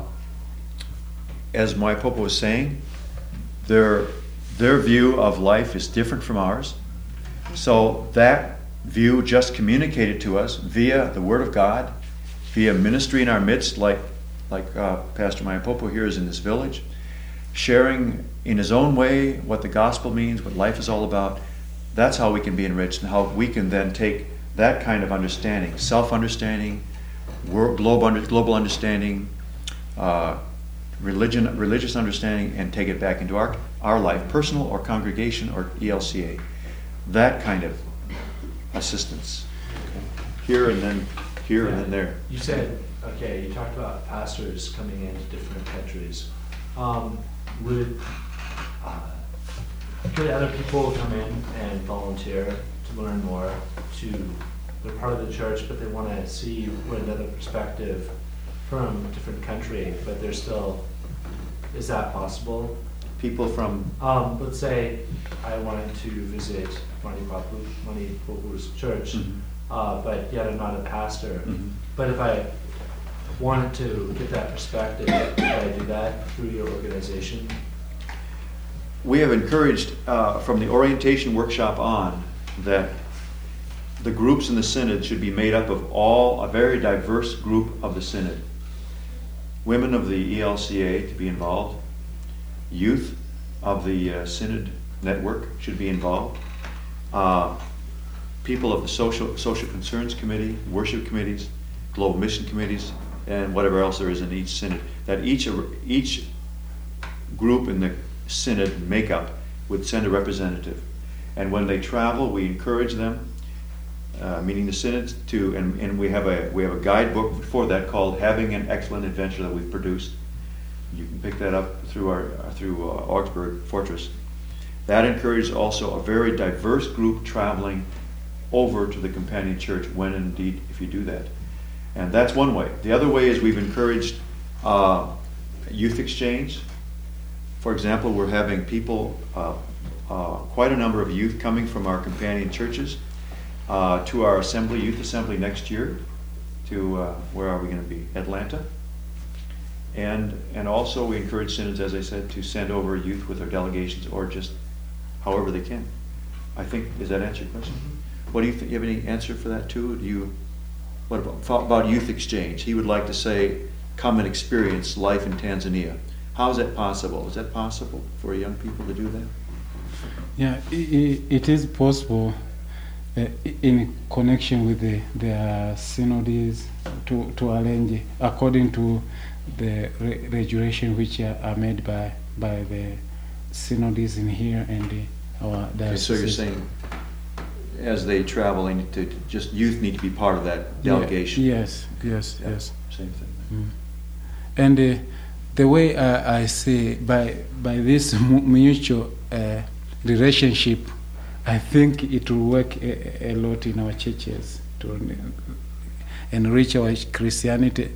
as my Pope was saying, their their view of life is different from ours. So that view just communicated to us via the Word of God, via ministry in our midst, like like uh, Pastor Mayapopo here is in this village, sharing in his own way what the gospel means, what life is all about. That's how we can be enriched, and how we can then take that kind of understanding, self-understanding, world, global, under, global understanding, uh, religion, religious understanding, and take it back into our our life, personal or congregation or E L C A. That kind of assistance. Here and then here and then there. You said, okay, you talked about pastors coming into different countries. Um, would, uh, could other people come in and volunteer to learn more, to, they're part of the church, but they want to see with another perspective from a different country, but they're still, is that possible? People from, Um, let's say I wanted to visit Mani Papu, Mani Papu's church, Mhm. uh, but yet I'm not a pastor. Mhm. But if I wanted to get that perspective, could I do that through your organization? we have encouraged uh, from the orientation workshop on that the groups in the synod should be made up of all, a very diverse group of the synod. Women of the E L C A to be involved. Youth of the uh, synod network should be involved. Uh, people of the social social concerns committee, worship committees, global mission committees, and whatever else there is in each synod. That each each group in the synod makeup would send a representative, and when they travel, we encourage them, uh, meaning the synods, to and, and we have a we have a guidebook for that called "Having an Excellent Adventure" that we've produced. You can pick that up through our uh, through uh, Augsburg Fortress. That encourages also a very diverse group traveling over to the companion church when indeed if you do that. And that's one way. The other way is we've encouraged uh, youth exchange. For example, we're having people, uh, uh, quite a number of youth coming from our companion churches uh, to our assembly, youth assembly next year. To uh, where are we going to be? Atlanta. And and also we encourage synods, as I said, to send over youth with their delegations or just however they can. I think, does that answer your question? What do you think? You have any answer for that too? Do you? What about about youth exchange? He would like to say, come and experience life in Tanzania. How is that possible? Is that possible for young people to do that? Yeah, it, it is possible uh, in connection with the, the synodies to, to arrange according to the re- regulation which are, are made by by the synodies in here and the, our Okay, so you're diocese. saying as they travel, they need to, just youth need to be part of that Yeah, delegation. yes, yes, Yeah, yes. Same thing. Mm. And uh, the way I, I see by by this mu- mutual uh, relationship, I think it will work a, a lot in our churches to en- enrich our Christianity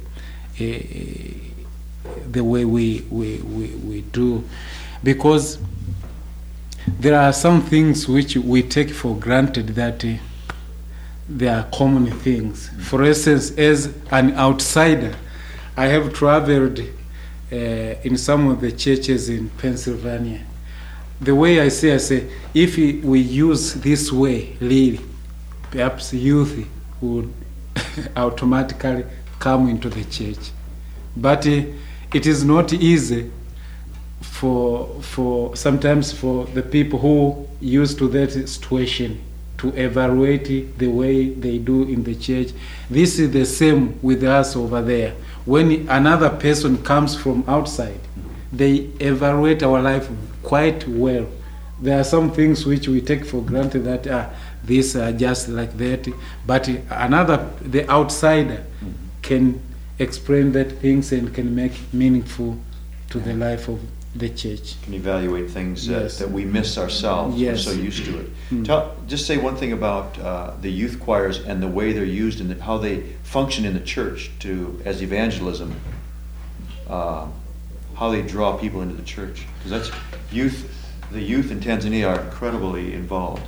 uh, the way we, we, we, we do, because there are some things which we take for granted that uh, they are common things. For instance, as an outsider, I have traveled uh, in some of the churches in Pennsylvania. The way I say, I say, if we we use this way, really, perhaps youth would automatically come into the church. But uh, it is not easy for for sometimes for the people who used to that situation to evaluate the way they do in the church. This is the same with us over there. When another person comes from outside, they evaluate our life quite well. There are some things which we take for granted that ah, these are just like that, but another, the outsider, can explain that things and can make meaningful to the life of the church. Can evaluate things that, Yes. that we miss ourselves. Yes. We're so used to it. Mm. Tell, just say one thing about uh, the youth choirs and the way they're used and the, how they function in the church to as evangelism. Uh, how they draw people into the church, because that's youth. The youth in Tanzania are incredibly involved.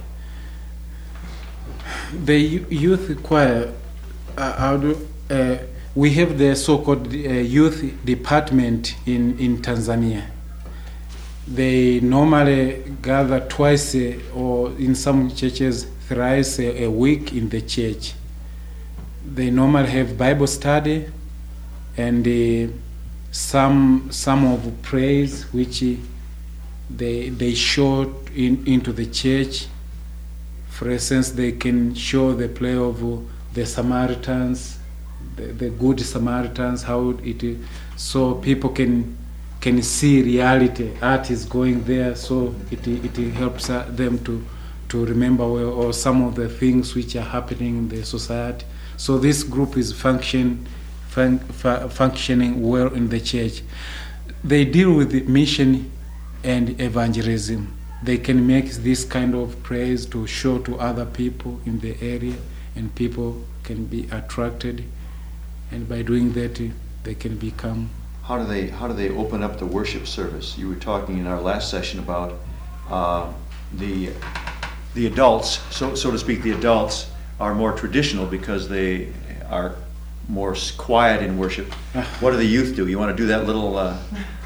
The yo- youth choir, uh, how do, uh, we have the so-called uh, youth department in, in Tanzania. They normally gather twice uh, or in some churches thrice a, a week in the church. They normally have Bible study and uh, some some of praise which uh, they they show in, into the church. For instance, they can show the play of uh, the Samaritans, the, the good Samaritans, how it uh, so people can can see reality. Art is going there, so it it helps uh, them to to remember well, or some of the things which are happening in the society. So this group is function fun, fu- functioning well in the church. They deal with the mission and evangelism. They can make this kind of praise to show to other people in the area, and people can be attracted, and by doing that, uh, they can become. How do they how do they open up the worship service? You were talking in our last session about uh, the the adults, so so to speak. The adults are more traditional because they are more s- quiet in worship. What do the youth do? You want to do that little uh,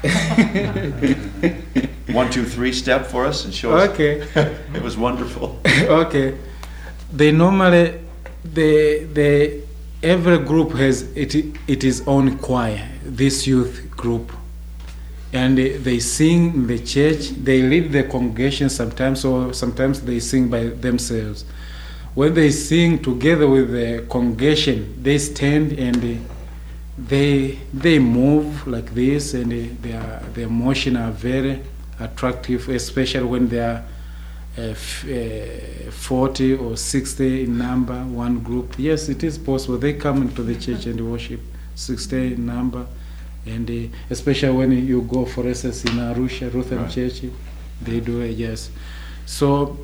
one, two, three step for us and show us? Okay. It was wonderful. Okay. They normally, the the every group has it it is own choir. This youth group, and they, they sing in the church. They lead the congregation sometimes, or sometimes they sing by themselves. When they sing together with the congregation, they stand and they they move like this, and they, they are, the emotion are very attractive, especially when they are uh, f- uh, forty or sixty in number, one group. Yes, it is possible. They come into the church and worship, sixty in number, and uh, especially when you go, for instance, in Arusha, Lutheran Right. Church, they do it, yes. So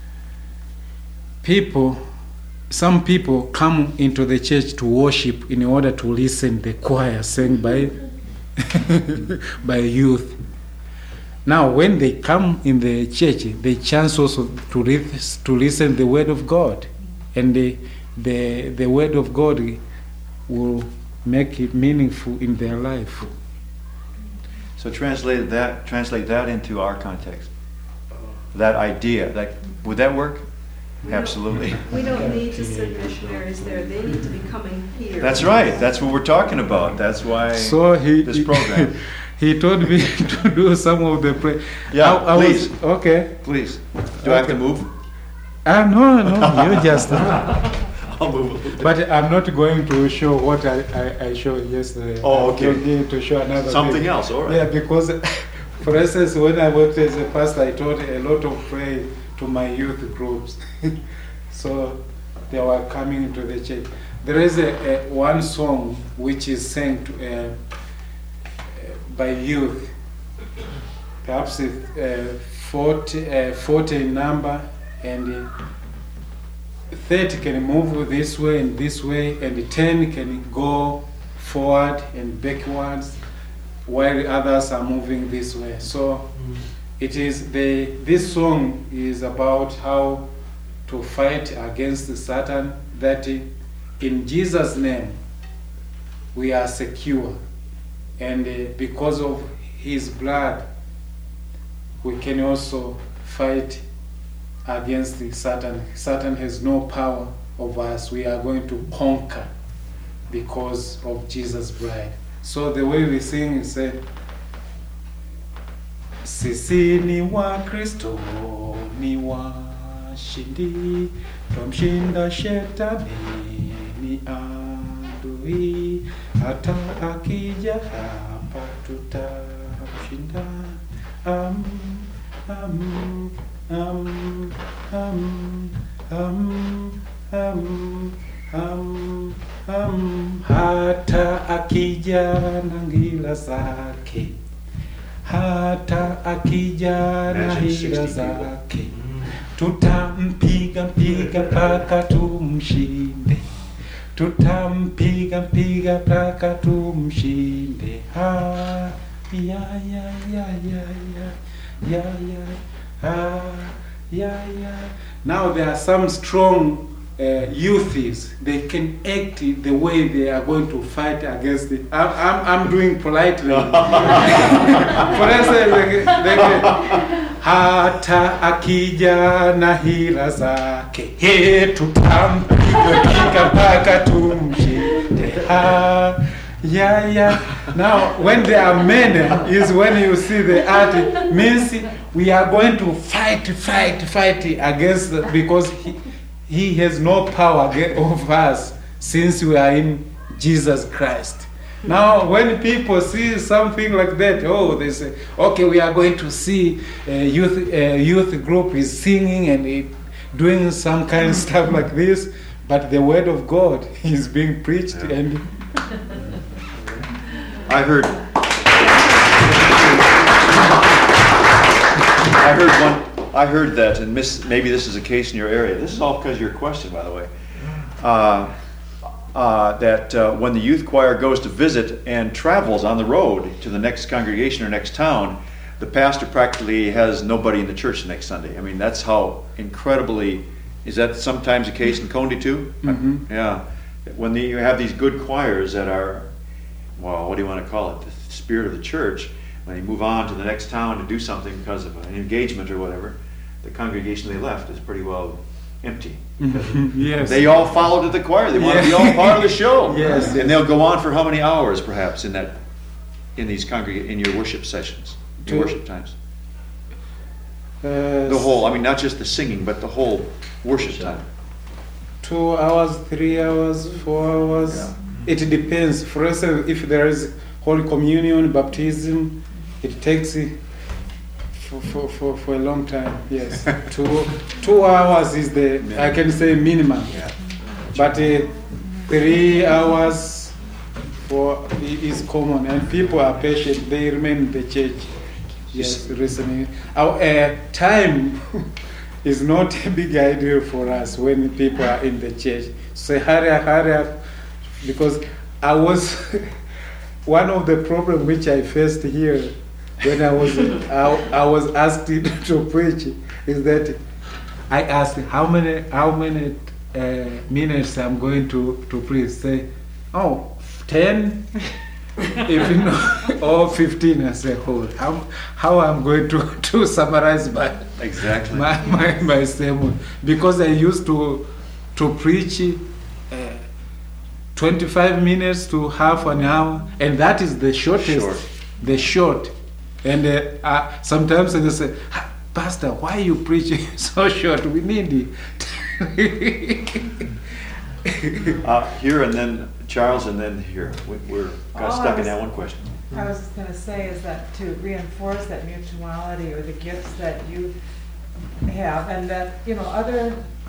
people, some people come into the church to worship in order to listen the choir sang by by youth. Now, when they come in the church, they chance also to lis- to listen the word of God, and the the the word of God will make it meaningful in their life. So translate that translate that into our context. That idea, that would that work? We don't- Absolutely. We don't need to send missionaries there, they need to be coming here. That's right. That's what we're talking about. That's why So he this program. he told me to do some of the play. Yeah, I, I please. Was, okay. Please. Do I have to Okay. move? Ah no no you just. I'll move a little bit. But I'm not going to show what I, I, I showed yesterday. Oh, I'm okay. going to show another Something thing. else, all right. Yeah, because, for instance, when I worked as a pastor, I taught a lot of prayer to my youth groups. So they were coming into the church. There is a, a one song which is sung to, uh, by youth. Perhaps it's uh, forty, uh, forty in number, and uh, thirty can move this way and this way, and ten can go forward and backwards, while others are moving this way. So it is the this song is about how to fight against Satan, that in Jesus' name we are secure, and uh, because of his blood we can also fight against the Satan. Satan has no power over us. We are going to conquer because of Jesus' bride. So the way we sing is say, sisi ni wa Kristo ni washindi, twamshinda shetani ni adui, hata akija hapa tutamshinda. Um, um, um, um, um, um, um, um, hata akija na ngila zake, hata akija na hila zake, tutampiga mpiga mpaka tumshinde, tutampiga mpiga mpaka tumshinde. Ha, ya ya ya ya ya ya ya ha, ya ya. Now there are some strong Uh, youths, they can act the way they are going to fight against it. I'm, I'm, I'm doing politely. For instance, they, they can, hata akija na hila zake, he tutampiga piga mpaka tumshinde. Ha, yeah, yeah. Now, when there are many, is when you see the art, means we are going to fight, fight, fight against, the, because he, He has no power over us since we are in Jesus Christ. Now, when people see something like that, oh, they say, okay, we are going to see a youth, a youth group is singing and it, doing some kind of stuff like this, but the word of God is being preached. Yeah. And I heard, I heard one. I heard that, and miss, maybe this is a case in your area. This is all because of your question, by the way. Uh, uh, that uh, when the youth choir goes to visit and travels on the road to the next congregation or next town, the pastor practically has nobody in the church the next Sunday. I mean, that's how incredibly, is that sometimes the case in Condi too? Mm-hmm. Yeah. When the, you have these good choirs that are, well, what do you want to call it? The spirit of the church. When they move on to the next town to do something because of an engagement or whatever, the congregation they left is pretty well empty. Yes. They all follow to the choir. They want to be all part of the show. Yes. And they'll go on for how many hours, perhaps, in that, in these congreg- in your worship sessions, your Two. worship times. Uh, The whole. I mean, not just the singing, but the whole worship time. Two hours, three hours, four hours. Yeah. It depends. For instance, if there is Holy Communion, baptism, it takes it for, for, for, for a long time. Yes, two two hours is the minimum. I can say minimum. Yeah. But uh, three hours for is common, and people are patient. They remain in the church. Yes, listening. Our uh, time is not a big idea for us when people are in the church. Say hurry up, hurry up, because I was one of the problems which I faced here when I was I, I was asked to preach is that I asked how many how many uh, minutes I'm going to to preach. Say, oh, ten. If you know, or fifteen as a whole, how how I'm going to, to summarize my exactly my, my, my sermon, because I used to to preach uh, twenty-five minutes to half an hour, and that is the shortest, Short. the short. And uh, uh, sometimes they say, Pastor, why are you preaching so short? We need it. uh, here and then Charles and then here. We, we're got All stuck I in was- that one question. I was just gonna say is that to reinforce that mutuality or the gifts that you have, and that, you know, other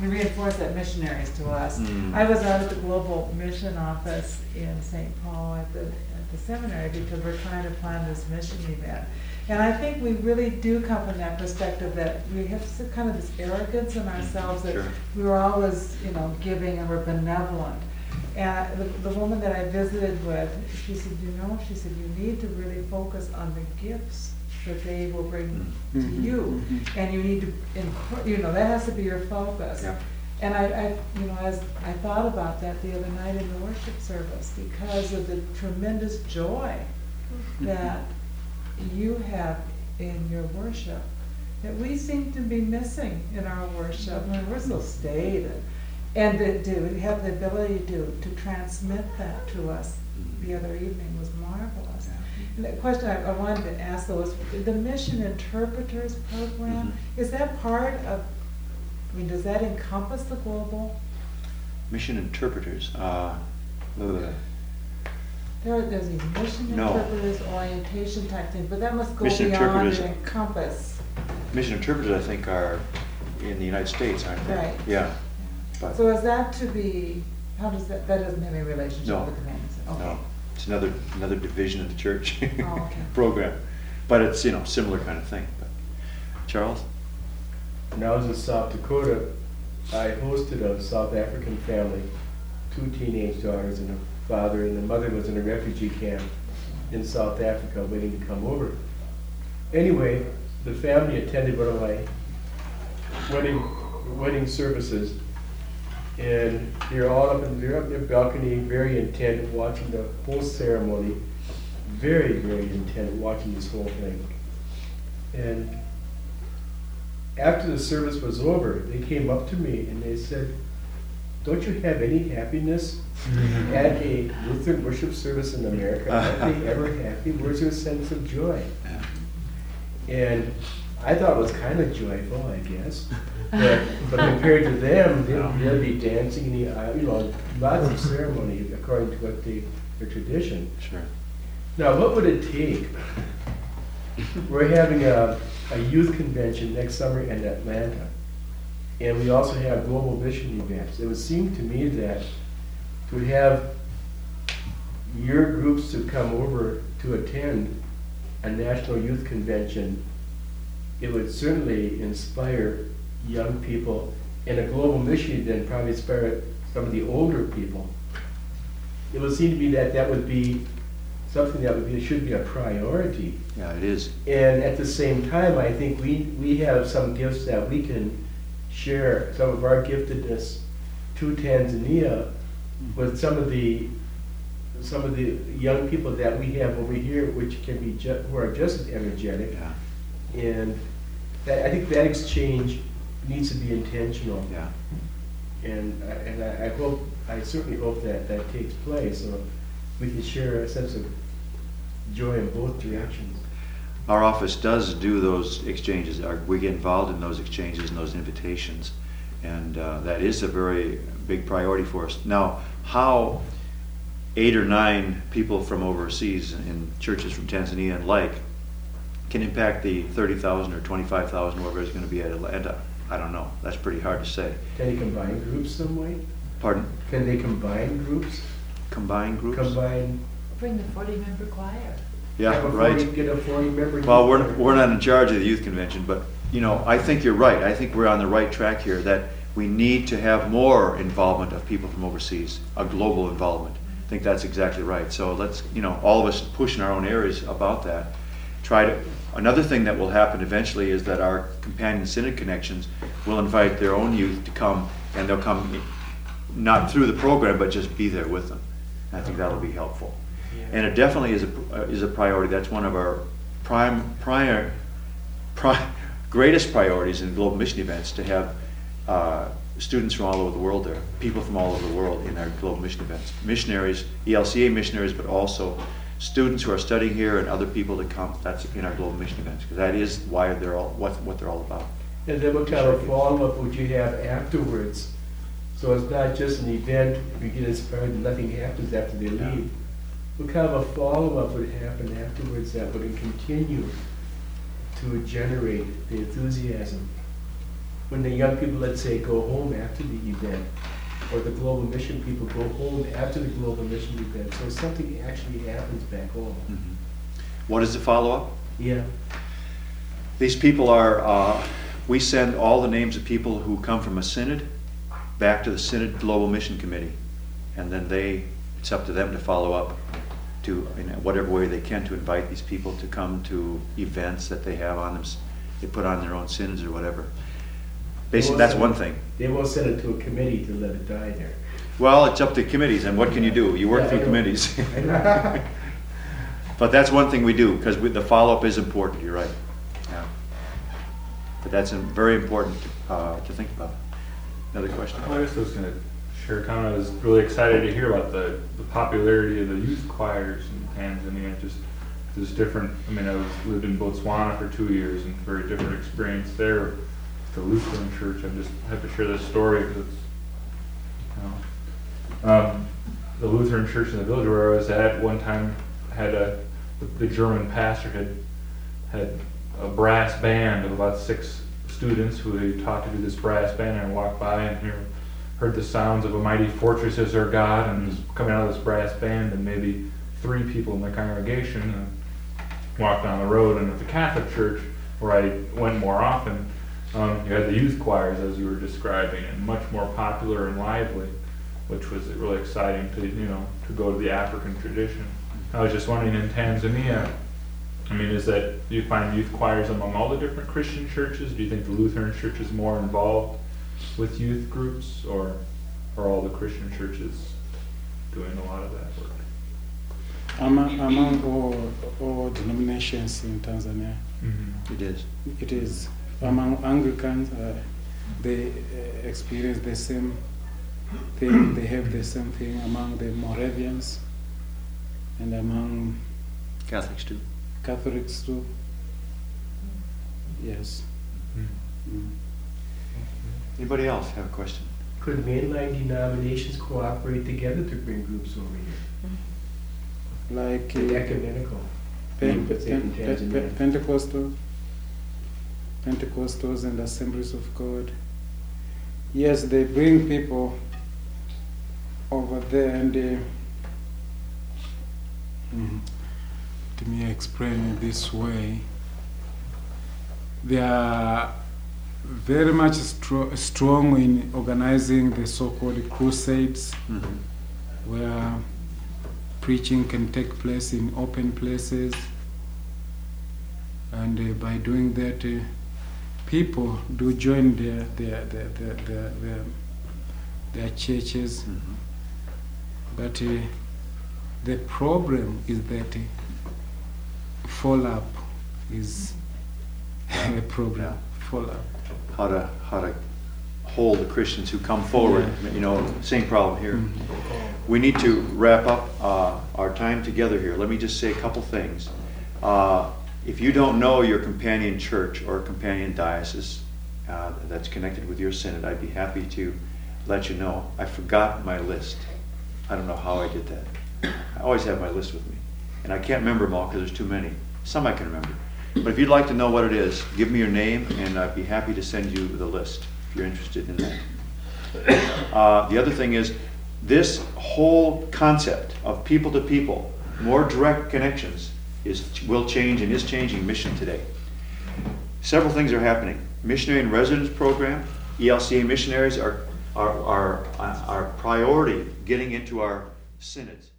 you reinforce that missionaries to us. Mm. I was out at the Global Mission Office in Saint Paul at the, at the seminary because we're trying to plan this mission event. And I think we really do come from that perspective that we have s- kind of this arrogance in ourselves that Sure. we were always, you know, giving and we're benevolent. And the, the woman that I visited with, she said, you know, she said, you need to really focus on the gifts that they will bring to Mhm, you. mhm. And you need to, encour- you know, that has to be your focus. Yeah. And I, I, you know, as I thought about that the other night in the worship service, because of the tremendous joy that you have in your worship, that we seem to be missing in our worship. I mean, we're so staid, and, and to, to have the ability to, to transmit that to us the other evening was marvelous. And the question I, I wanted to ask though is, the Mission Interpreters Program, Mhm. is that part of, I mean, does that encompass the global? Mission interpreters, uh, ugh. There, are- there's these mission No. interpreters, orientation type thing, but that must go Mission beyond interpreters- and encompass. mission interpreters, I think, are in the United States, aren't they? Right. Yeah. But- So is that to be, how does that, that doesn't have any relationship No. with the commandments? Okay. No, it's another, another division of the church Oh, okay. program. But it's, you know, similar kind of thing. But Charles? When I was in South Dakota, I hosted a South African family, two teenage daughters and a father, and the mother was in a refugee camp in South Africa waiting to come over. Anyway, the family attended one of my wedding, wedding services, and they're all up in, they're up in their balcony, very intent, watching the whole ceremony, very, very intent, watching this whole thing. And after the service was over, they came up to me and they said, "Don't you have any happiness at a Lutheran worship service in America? Aren't they ever happy? Where's their sense of joy?" And I thought it was kind of joyful, I guess. But, but compared to them, they- they'll be dancing in the aisle, you know, lots of ceremony according to what they, their tradition. Sure. Now, what would it take? We're having a, a youth convention next summer in Atlanta, and we also have global mission events. It would seem to me that to have your groups to come over to attend a national youth convention, it would certainly inspire young people, and a global mission event probably inspire some of the older people. It would seem to me that that would be something that would be, should be a priority. Yeah, it is. And at the same time, I think we, we have some gifts that we can share, some of our giftedness to Tanzania with some of the, some of the young people that we have over here, which can be ju, who are just as energetic. Yeah. And that, I think that exchange needs to be intentional. Yeah. And, I- and I, I hope, I certainly hope that that takes place, so we can share a sense of joy in both directions. Our office does do those exchanges. Our- We get involved in those exchanges and those invitations. And uh, that is a very big priority for us. Now, how eight or nine people from overseas in churches from Tanzania and like can impact the thirty thousand or twenty-five thousand, whatever is going to be at Atlanta, I don't know. That's pretty hard to say. Can they combine groups some way? Pardon? Can they combine groups? Combine groups? Combine. Bring the forty-member choir. Yeah, have a right. forty Get a forty member. Well, we're, we're not in charge of the youth convention, but, you know, I think you're right. I think we're on the right track here, that we need to have more involvement of people from overseas, a global involvement. I think that's exactly right. So let's, you know, all of us push in our own areas about that. Try to, another thing that will happen eventually is that our companion synod connections will invite their own youth to come, and they'll come not through the program, but just be there with them. I think that'll be helpful. And it definitely is a, uh, is a priority. That's one of our prime, prior, pri- greatest priorities in global mission events, to have uh, students from all over the world there, people from all over the world in our global mission events. Missionaries, E L C A missionaries, but also students who are studying here and other people to come. That's in our global mission events, because that is why they're all, what, what they're all about. And then what kind of follow-up would you have afterwards? So it's not just an event, we get inspired and nothing happens after they Yeah. leave. What kind of a follow-up would happen afterwards that would continue to generate the enthusiasm? when the young people, let's say, go home after the event, or the global mission people go home after the global mission event, so something actually happens back home. Mm-hmm. What is the follow-up? Yeah. These people are, uh, we send all the names of people who come from a synod back to the Synod Global Mission Committee. And then they, it's up to them to follow up to, in whatever way they can, to invite these people to come to events that they have on them, they put on their own synods or whatever. Basically, that's one thing. They won't send it to a committee to let it die there. Well, it's up to committees, and what can you do? You work Yeah, I through know. committees. I know. But that's one thing we do, because the follow-up is important, you're right. Yeah. But that's um, very important uh, to think about. Another question? Well, I guess I was going to share a comment. I was really excited to hear about the, the popularity of the youth choirs in Tanzania. Just this different, I mean, I was lived in Botswana for two years and very different experience there with the Lutheran church. I just have to share this story because it's, you know, um, the Lutheran church in the village where I was at one time had a, the, the German pastor had had a brass band of about six students who he taught to do this brass band, and I walked by and hear, heard the sounds of a mighty fortress is our God, and was coming out of this brass band, and maybe three people in the congregation and walked down the road. And at the Catholic church, where I went more often, um, you had the youth choirs as you were describing, and much more popular and lively, which was really exciting to, you know, to go to the African tradition. I was just wondering, in Tanzania, I mean, is that, do you find youth choirs among all the different Christian churches? Do you think the Lutheran church is more involved with youth groups, or are all the Christian churches doing a lot of that work? Among, among all, all denominations in Tanzania, Mm-hmm. It is. it is. Among Anglicans, uh, they uh, experience the same thing, they have the same thing among the Moravians, and among Catholics too. Catholics too. Yes. Mm. Anybody else have a question? Could mainline denominations cooperate together to bring groups over here? Like The uh, ecumenical. Pen- Let's say in Pen- Pen- Tanzania. Pen- Pentecostal, Pentecostals and Assemblies of God. Yes, they bring people over there, and uh, mm, let me explain it this way. They are very much stro- strong in organizing the so-called crusades, Mm-hmm. where preaching can take place in open places, and uh, by doing that, uh, people do join their their their their their, their, their churches. Mm-hmm. But uh, the problem is that uh, follow-up is a problem. Yeah. Follow-up. How to how to hold the Christians who come forward. You know, same problem here. Mhm. We need to wrap up uh, our time together here. Let me just say a couple things. Uh, if you don't know your companion church or companion diocese uh, that's connected with your synod, I'd be happy to let you know. I forgot my list. I don't know how I did that. I always have my list with me. And I can't remember them all because there's too many. Some I can remember. But if you'd like to know what it is, give me your name and I'd be happy to send you the list if you're interested in that. Uh, the other thing is, this whole concept of people to people, more direct connections, is will change and is changing mission today. Several things are happening. Missionary in Residence program, E L C A missionaries are are are are priority getting into our synods.